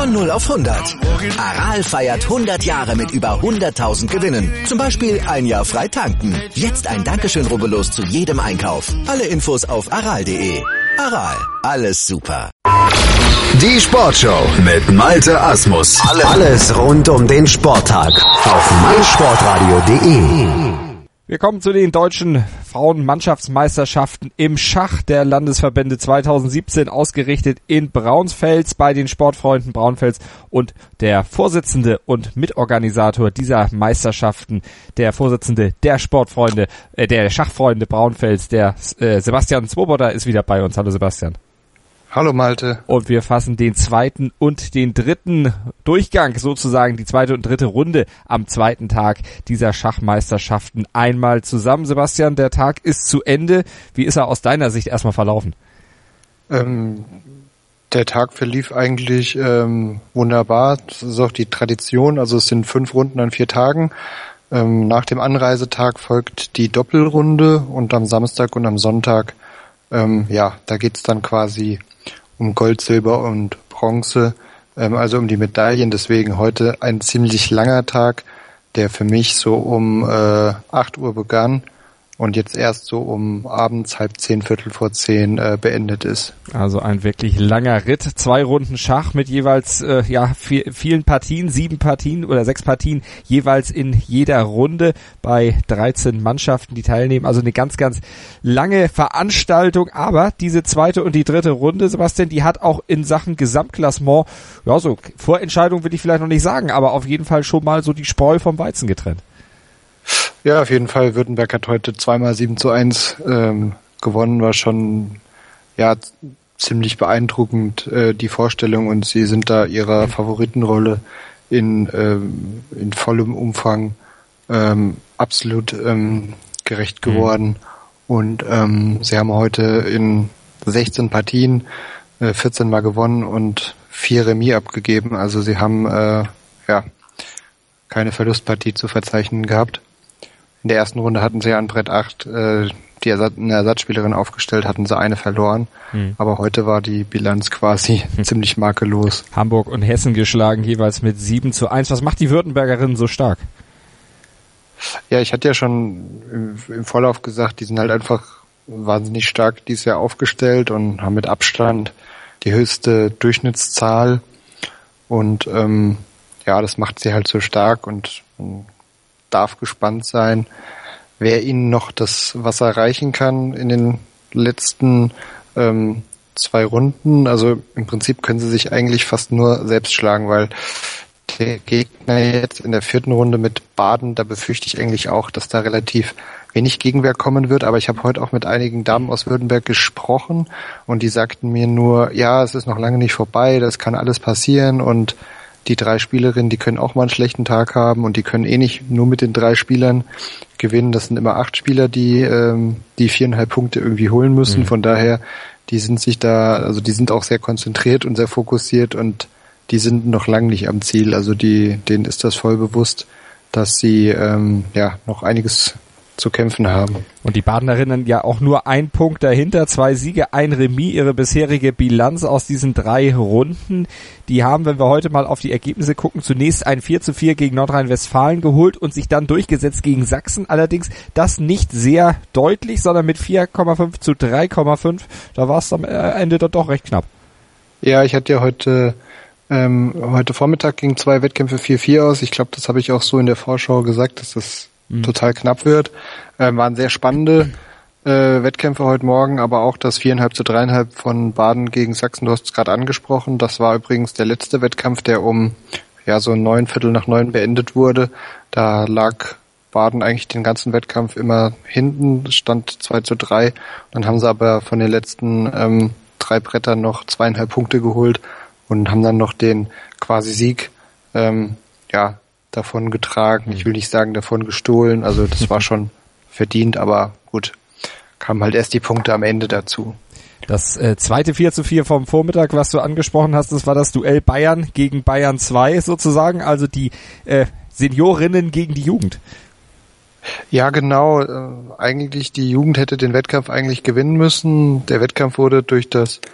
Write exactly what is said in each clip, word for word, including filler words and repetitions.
Von null auf hundert. Aral feiert hundert Jahre mit über hunderttausend Gewinnen. Zum Beispiel ein Jahr frei tanken. Jetzt ein Dankeschön, rubbellos zu jedem Einkauf. Alle Infos auf aral punkt de. Aral, alles super. Die Sportshow mit Malte Asmus. Alles rund um den Sporttag auf meinsportradio punkt de. Wir kommen zu den deutschen Frauenmannschaftsmeisterschaften im Schach der Landesverbände zweitausendsiebzehn, ausgerichtet in Braunfels bei den Sportfreunden Braunfels, und der Vorsitzende und Mitorganisator dieser Meisterschaften, der Vorsitzende der Sportfreunde, äh, der Schachfreunde Braunfels, der äh, Sebastian Swoboda, ist wieder bei uns. Hallo Sebastian. Hallo Malte. Und wir fassen den zweiten und den dritten Durchgang, sozusagen die zweite und dritte Runde am zweiten Tag dieser Schachmeisterschaften einmal zusammen. Sebastian, der Tag ist zu Ende. Wie ist er aus deiner Sicht erstmal verlaufen? Ähm, der Tag verlief eigentlich ähm, wunderbar. Das ist auch die Tradition. Also es sind fünf Runden an vier Tagen. Ähm, nach dem Anreisetag folgt die Doppelrunde und am Samstag und am Sonntag, ähm, ja, da geht's dann quasi um Gold, Silber und Bronze, ähm, also um die Medaillen. Deswegen heute ein ziemlich langer Tag, der für mich so um äh, acht Uhr begann und jetzt erst so um abends halb zehn, viertel vor zehn äh, beendet ist. Also ein wirklich langer Ritt. Zwei Runden Schach mit jeweils äh, ja viel, vielen Partien, sieben Partien oder sechs Partien jeweils in jeder Runde bei dreizehn Mannschaften, die teilnehmen. Also eine ganz, ganz lange Veranstaltung. Aber diese zweite und die dritte Runde, Sebastian, die hat auch in Sachen Gesamtklassement, ja so Vorentscheidung will ich vielleicht noch nicht sagen, aber auf jeden Fall schon mal so die Spreu vom Weizen getrennt. Ja, auf jeden Fall. Württemberg hat heute zweimal sieben zu eins ähm, gewonnen, war schon ja ziemlich beeindruckend, äh, die Vorstellung, und sie sind da ihrer Favoritenrolle in ähm, in vollem Umfang ähm, absolut ähm, gerecht geworden. Mhm. Und ähm, sie haben heute in sechzehn Partien äh, vierzehn Mal gewonnen und vier Remis abgegeben. Also sie haben äh, ja keine Verlustpartie zu verzeichnen gehabt. In der ersten Runde hatten sie ja an Brett acht äh, die Ersatz- eine Ersatzspielerin aufgestellt, hatten sie eine verloren. Hm. Aber heute war die Bilanz quasi hm. ziemlich makellos. Hamburg und Hessen geschlagen, jeweils mit sieben zu eins. Was macht die Württembergerinnen so stark? Ja, ich hatte ja schon im, im Vorlauf gesagt, die sind halt einfach wahnsinnig stark dieses Jahr aufgestellt und haben mit Abstand die höchste Durchschnittszahl. Und ähm, ja, das macht sie halt so stark, und man darf gespannt sein, wer ihnen noch das Wasser reichen kann in den letzten ähm, zwei Runden. Also im Prinzip können sie sich eigentlich fast nur selbst schlagen, weil der Gegner jetzt in der vierten Runde mit Baden, da befürchte ich eigentlich auch, dass da relativ wenig Gegenwehr kommen wird. Aber ich habe heute auch mit einigen Damen aus Württemberg gesprochen, und die sagten mir nur, ja, es ist noch lange nicht vorbei, das kann alles passieren, und die drei Spielerinnen, die können auch mal einen schlechten Tag haben, und die können eh nicht nur mit den drei Spielern gewinnen. Das sind immer acht Spieler, die ähm, die viereinhalb Punkte irgendwie holen müssen. Mhm. Von daher, die sind sich da, also die sind auch sehr konzentriert und sehr fokussiert, und die sind noch lange nicht am Ziel. Also die, denen ist das voll bewusst, dass sie ähm, ja noch einiges zu kämpfen haben. Und die Badenerinnen ja auch nur ein Punkt dahinter, zwei Siege, ein Remis, ihre bisherige Bilanz aus diesen drei Runden. Die haben, wenn wir heute mal auf die Ergebnisse gucken, zunächst ein vier zu vier gegen Nordrhein-Westfalen geholt und sich dann durchgesetzt gegen Sachsen. Allerdings das nicht sehr deutlich, sondern mit vier Komma fünf zu drei Komma fünf. Da war es am Ende doch recht knapp. Ja, ich hatte ja heute ähm, heute Vormittag gegen zwei Wettkämpfe vier vier aus. Ich glaube, das habe ich auch so in der Vorschau gesagt, dass das Mhm. total knapp wird. Äh, waren sehr spannende äh, Wettkämpfe heute Morgen, aber auch das viereinhalb zu dreieinhalb von Baden gegen Sachsen, du hast es gerade angesprochen. Das war übrigens der letzte Wettkampf, der um ja so neun Viertel nach neun beendet wurde. Da lag Baden eigentlich den ganzen Wettkampf immer hinten, stand zwei zu drei. Dann haben sie aber von den letzten ähm, drei Brettern noch zweieinhalb Punkte geholt und haben dann noch den quasi Sieg ähm, ja davon getragen. Ich will nicht sagen davon gestohlen, also das war schon verdient, aber gut, kamen halt erst die Punkte am Ende dazu. Das äh, zweite vier zu vier vom Vormittag, was du angesprochen hast, das war das Duell Bayern gegen Bayern zwei sozusagen, also die äh, Seniorinnen gegen die Jugend. Ja, genau. Äh, eigentlich die Jugend hätte den Wettkampf eigentlich gewinnen müssen. Der Wettkampf wurde durch das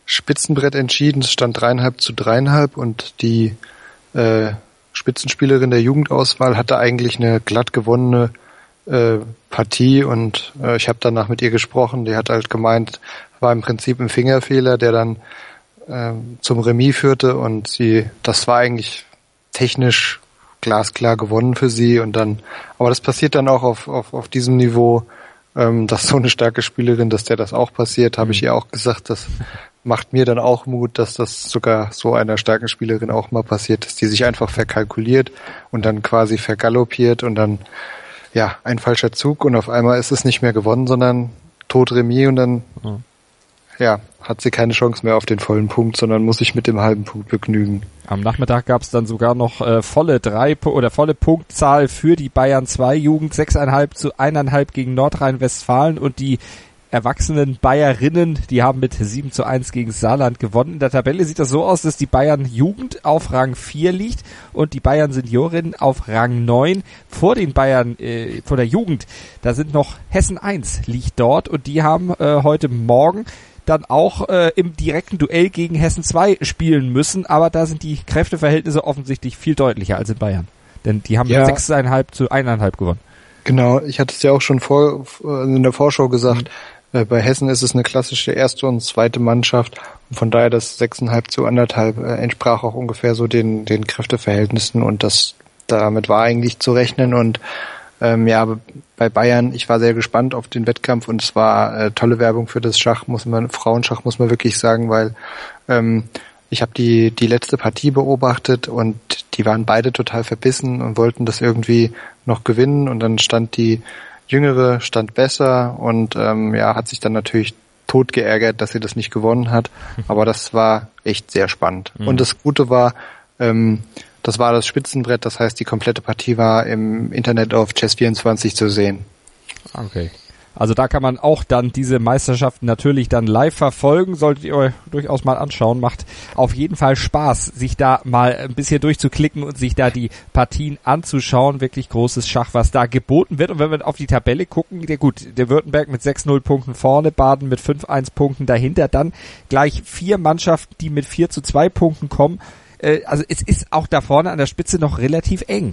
Spitzenbrett entschieden. Es stand dreieinhalb zu dreieinhalb und die äh, Spitzenspielerin der Jugendauswahl hatte eigentlich eine glatt gewonnene äh, Partie und äh, ich habe danach mit ihr gesprochen. Die hat halt gemeint, war im Prinzip ein Fingerfehler, der dann äh, zum Remis führte und sie, das war eigentlich technisch glasklar gewonnen für sie und dann, aber das passiert dann auch auf auf, auf diesem Niveau, ähm, dass so eine starke Spielerin, dass der das auch passiert, habe ich ihr auch gesagt, das macht mir dann auch Mut, dass das sogar so einer starken Spielerin auch mal passiert, dass die sich einfach verkalkuliert und dann quasi vergaloppiert und dann, ja, ein falscher Zug und auf einmal ist es nicht mehr gewonnen, sondern tot Remis und dann, mhm. ja, hat sie keine Chance mehr auf den vollen Punkt, sondern muss sich mit dem halben Punkt begnügen. Am Nachmittag gab es dann sogar noch äh, volle drei oder volle Punktzahl für die Bayern zwei Jugend, sechs Komma fünf zu eins gegen Nordrhein-Westfalen und die erwachsenen Bayerinnen, die haben mit sieben zu eins gegen Saarland gewonnen. In der Tabelle sieht das so aus, dass die Bayern Jugend auf Rang vier liegt und die Bayern Seniorinnen auf Rang neun. Vor den Bayern, äh, vor der Jugend, da sind noch Hessen eins liegt dort und die haben äh, heute Morgen dann auch äh, im direkten Duell gegen Hessen zwei spielen müssen, aber da sind die Kräfteverhältnisse offensichtlich viel deutlicher als in Bayern. Denn die haben ja sechs Komma fünf zu eins Komma fünf gewonnen. Genau, ich hatte es ja auch schon vor in der Vorschau gesagt, mhm. äh, bei Hessen ist es eine klassische erste und zweite Mannschaft und von daher das sechs Komma fünf zu eins Komma fünf äh, entsprach auch ungefähr so den den Kräfteverhältnissen und das damit war eigentlich zu rechnen und Ähm, ja, bei Bayern, ich war sehr gespannt auf den Wettkampf und es war äh, tolle Werbung für das Schach, muss man, Frauenschach muss man wirklich sagen, weil ähm, ich habe die die letzte Partie beobachtet und die waren beide total verbissen und wollten das irgendwie noch gewinnen und dann stand die Jüngere, stand besser und ähm, ja, hat sich dann natürlich tot geärgert, dass sie das nicht gewonnen hat, aber das war echt sehr spannend. Mhm. Und das Gute war, ähm, das war das Spitzenbrett, das heißt, die komplette Partie war im Internet auf Chess vierundzwanzig zu sehen. Okay. Also da kann man auch dann diese Meisterschaften natürlich dann live verfolgen, solltet ihr euch durchaus mal anschauen. Macht auf jeden Fall Spaß, sich da mal ein bisschen durchzuklicken und sich da die Partien anzuschauen. Wirklich großes Schach, was da geboten wird. Und wenn wir auf die Tabelle gucken, der gut, der Württemberg mit sechs null Punkten vorne, Baden mit fünf eins Punkten dahinter, dann gleich vier Mannschaften, die mit vier zu zwei Punkten kommen. Also es ist auch da vorne an der Spitze noch relativ eng.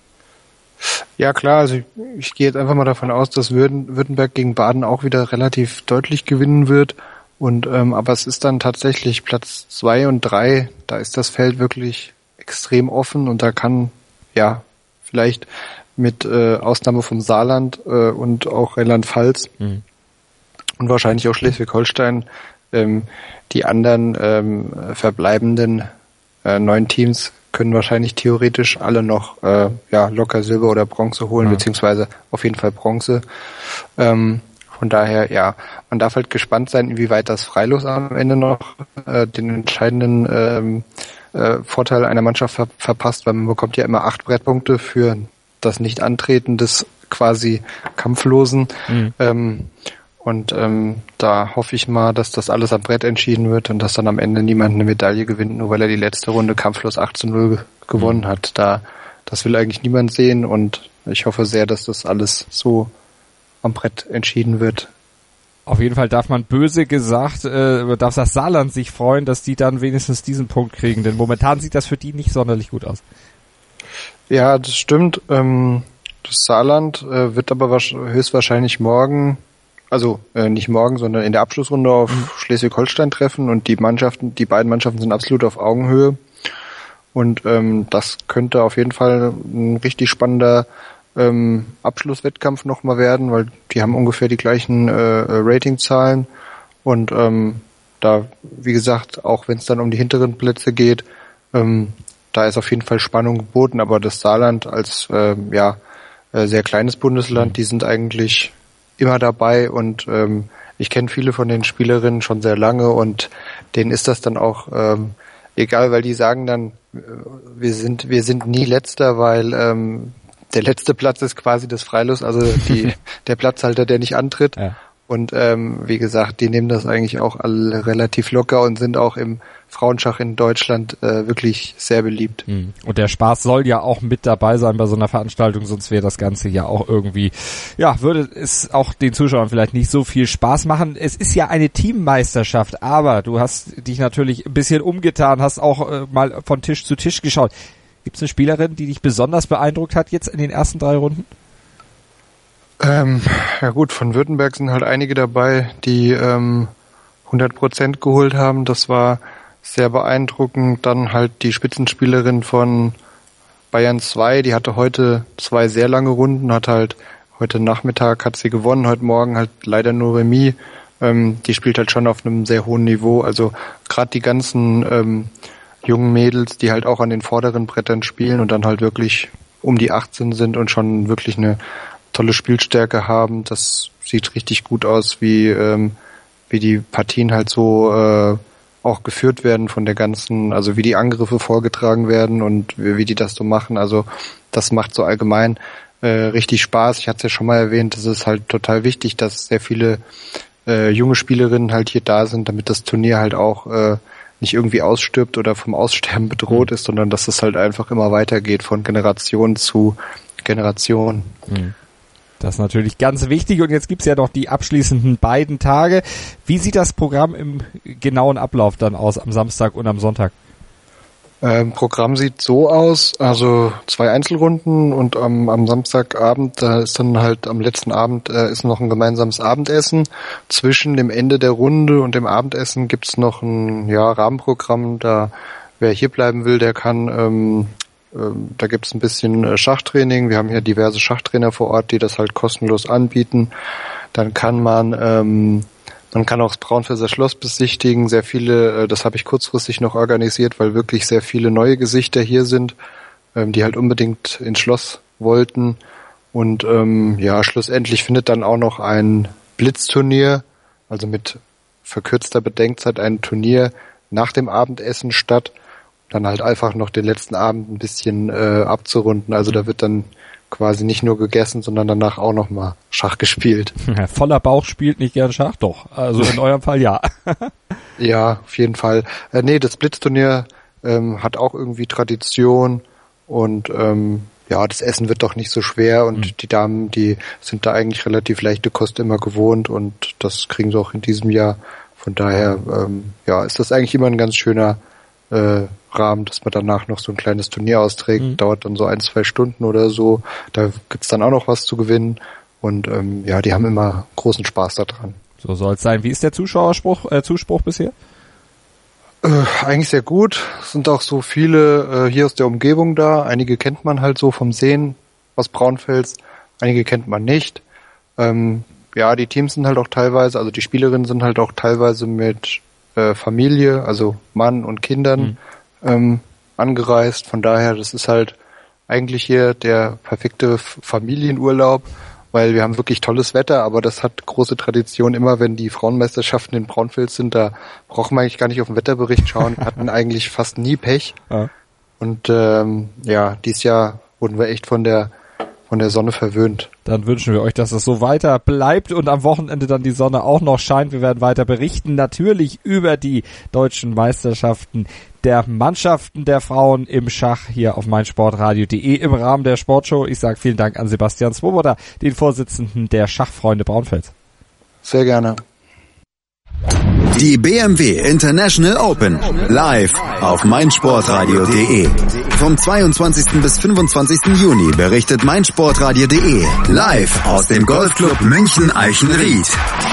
Ja klar, also ich, ich gehe jetzt einfach mal davon aus, dass Württemberg gegen Baden auch wieder relativ deutlich gewinnen wird. Und ähm, aber es ist dann tatsächlich Platz zwei und drei, da ist das Feld wirklich extrem offen und da kann ja vielleicht mit äh, Ausnahme vom Saarland äh, und auch Rheinland-Pfalz mhm. und wahrscheinlich auch Schleswig-Holstein ähm, die anderen ähm, verbleibenden Äh, neun Teams können wahrscheinlich theoretisch alle noch äh, ja locker Silber oder Bronze holen, ja. beziehungsweise auf jeden Fall Bronze. Ähm, von daher, ja, man darf halt gespannt sein, inwieweit das Freilos am Ende noch äh, den entscheidenden ähm, äh, Vorteil einer Mannschaft ver- verpasst, weil man bekommt ja immer acht Brettpunkte für das Nicht-Antreten des quasi Kampflosen. Mhm. Ähm, Und ähm, da hoffe ich mal, dass das alles am Brett entschieden wird und dass dann am Ende niemand eine Medaille gewinnt, nur weil er die letzte Runde kampflos acht zu null ge- gewonnen mhm. hat. Da, das will eigentlich niemand sehen und ich hoffe sehr, dass das alles so am Brett entschieden wird. Auf jeden Fall darf man böse gesagt, äh, darf das Saarland sich freuen, dass die dann wenigstens diesen Punkt kriegen, denn momentan sieht das für die nicht sonderlich gut aus. Ja, das stimmt. Ähm, das Saarland äh, wird aber höchstwahrscheinlich morgen Also äh, nicht morgen, sondern in der Abschlussrunde auf mhm. Schleswig-Holstein treffen und die Mannschaften, die beiden Mannschaften sind absolut auf Augenhöhe und ähm, das könnte auf jeden Fall ein richtig spannender ähm, Abschlusswettkampf nochmal werden, weil die haben ungefähr die gleichen äh, Ratingzahlen und ähm, da, wie gesagt, auch wenn es dann um die hinteren Plätze geht, ähm, da ist auf jeden Fall Spannung geboten, aber das Saarland als äh, ja äh, sehr kleines Bundesland, mhm. die sind eigentlich immer dabei und ähm, ich kenne viele von den Spielerinnen schon sehr lange und denen ist das dann auch ähm, egal, weil die sagen dann, wir sind wir sind nie Letzter, weil ähm, der letzte Platz ist quasi das Freilos, also die der Platzhalter, der nicht antritt. Ja. Und ähm, wie gesagt, die nehmen das eigentlich auch alle relativ locker und sind auch im Frauenschach in Deutschland äh, wirklich sehr beliebt. Und der Spaß soll ja auch mit dabei sein bei so einer Veranstaltung, sonst wäre das Ganze ja auch irgendwie, ja, würde es auch den Zuschauern vielleicht nicht so viel Spaß machen. Es ist ja eine Teammeisterschaft, aber du hast dich natürlich ein bisschen umgetan, hast auch äh, mal von Tisch zu Tisch geschaut. Gibt es eine Spielerin, die dich besonders beeindruckt hat jetzt in den ersten drei Runden? Ähm, ja gut, von Württemberg sind halt einige dabei, die ähm, hundert Prozent geholt haben. Das war sehr beeindruckend. Dann halt die Spitzenspielerin von Bayern zwei, die hatte heute zwei sehr lange Runden, hat halt heute Nachmittag hat sie gewonnen, heute Morgen halt leider nur Remis. Ähm, die spielt halt schon auf einem sehr hohen Niveau. Also gerade die ganzen ähm, jungen Mädels, die halt auch an den vorderen Brettern spielen und dann halt wirklich um die achtzehn sind und schon wirklich eine tolle Spielstärke haben. Das sieht richtig gut aus, wie ähm, wie die Partien halt so äh, auch geführt werden von der ganzen, also wie die Angriffe vorgetragen werden und wie, wie die das so machen. Also das macht so allgemein äh, richtig Spaß. Ich hatte es ja schon mal erwähnt, es ist halt total wichtig, dass sehr viele äh, junge Spielerinnen halt hier da sind, damit das Turnier halt auch äh, nicht irgendwie ausstirbt oder vom Aussterben bedroht ist, sondern dass es halt einfach immer weitergeht von Generation zu Generation. Mhm. Das ist natürlich ganz wichtig. Und jetzt gibt's ja noch die abschließenden beiden Tage. Wie sieht das Programm im genauen Ablauf dann aus am Samstag und am Sonntag? Ähm, Programm sieht so aus, also zwei Einzelrunden und am, am Samstagabend, da ist dann halt am letzten Abend äh, ist noch ein gemeinsames Abendessen. Zwischen dem Ende der Runde und dem Abendessen gibt's noch ein ja, Rahmenprogramm. Da wer hier bleiben will, der kann ähm, Da gibt's ein bisschen Schachtraining. Wir haben hier diverse Schachtrainer vor Ort, die das halt kostenlos anbieten. Dann kann man, ähm, man kann auch das Braunfelser Schloss besichtigen. Sehr viele, das habe ich kurzfristig noch organisiert, weil wirklich sehr viele neue Gesichter hier sind, ähm, die halt unbedingt ins Schloss wollten. Und ähm, ja, schlussendlich findet dann auch noch ein Blitzturnier, also mit verkürzter Bedenkzeit ein Turnier nach dem Abendessen statt. Dann halt einfach noch den letzten Abend ein bisschen äh, abzurunden. Also da wird dann quasi nicht nur gegessen, sondern danach auch noch mal Schach gespielt. Voller Bauch spielt nicht gern Schach? Doch, also in eurem Fall ja. Ja, auf jeden Fall. Äh, nee, das Blitzturnier ähm, hat auch irgendwie Tradition und ähm, ja, das Essen wird doch nicht so schwer und mhm. die Damen, die sind da eigentlich relativ leichte Kost immer gewohnt und das kriegen sie auch in diesem Jahr. Von daher ähm, ja, ist das eigentlich immer ein ganz schöner äh, Rahmen, dass man danach noch so ein kleines Turnier austrägt. Mhm. Dauert dann so ein, zwei Stunden oder so. Da gibt's dann auch noch was zu gewinnen. Und ähm, ja, die haben immer großen Spaß daran. So soll es sein. Wie ist der Zuschauerspruch, äh, Zuspruch bisher? Äh, eigentlich sehr gut. Es sind auch so viele äh, hier aus der Umgebung da. Einige kennt man halt so vom Sehen aus Braunfels. Einige kennt man nicht. Ähm, ja, die Teams sind halt auch teilweise, also die Spielerinnen sind halt auch teilweise mit äh, Familie, also Mann und Kindern mhm. ähm, angereist. Von daher, das ist halt eigentlich hier der perfekte Familienurlaub, weil wir haben wirklich tolles Wetter, aber das hat große Tradition. Immer wenn die Frauenmeisterschaften in Braunfels sind, da brauchen wir eigentlich gar nicht auf den Wetterbericht schauen. Wir hatten eigentlich fast nie Pech. Ja. Und ähm, ja, dieses Jahr wurden wir echt von der von der Sonne verwöhnt. Dann wünschen wir euch, dass es so weiter bleibt und am Wochenende dann die Sonne auch noch scheint. Wir werden weiter berichten, natürlich über die deutschen Meisterschaften der Mannschaften der Frauen im Schach hier auf meinsportradio punkt de im Rahmen der Sportshow. Ich sage vielen Dank an Sebastian Swoboda, den Vorsitzenden der Schachfreunde Braunfels. Sehr gerne. Die B M W International Open live auf meinsportradio punkt de. Vom zweiundzwanzigsten bis fünfundzwanzigsten Juni berichtet meinsportradio punkt de live aus dem Golfclub München Eichenried.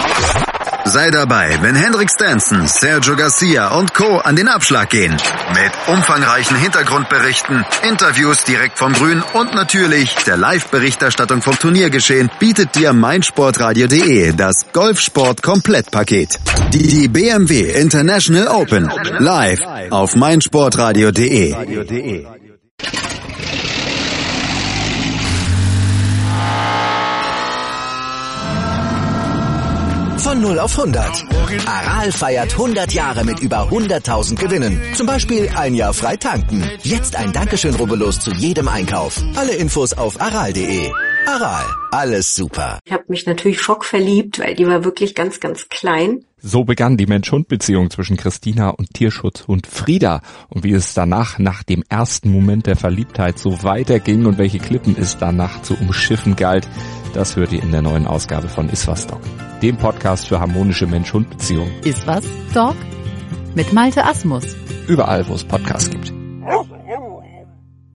Sei dabei, wenn Henrik Stenson, Sergio Garcia und Co. an den Abschlag gehen. Mit umfangreichen Hintergrundberichten, Interviews direkt vom Grün und natürlich der Live-Berichterstattung vom Turniergeschehen bietet dir meinsportradio punkt de das Golfsport-Komplettpaket. Die, die B M W International Open live auf meinsportradio punkt de. Von null auf hundert. Aral feiert hundert Jahre mit über hunderttausend Gewinnen. Zum Beispiel ein Jahr frei tanken. Jetzt ein Dankeschön, rubbellos zu jedem Einkauf. Alle Infos auf aral punkt de. Aral, alles super. Ich habe mich natürlich schockverliebt, weil die war wirklich ganz, ganz klein. So begann die Mensch-Hund-Beziehung zwischen Christina und Tierschutzhund Frieda. Und wie es danach, nach dem ersten Moment der Verliebtheit, so weiterging und welche Klippen es danach zu umschiffen galt, das hört ihr in der neuen Ausgabe von Iswas Dog, dem Podcast für harmonische Mensch-Hund-Beziehungen. Iswas Dog? Mit Malte Asmus. Überall, wo es Podcasts gibt.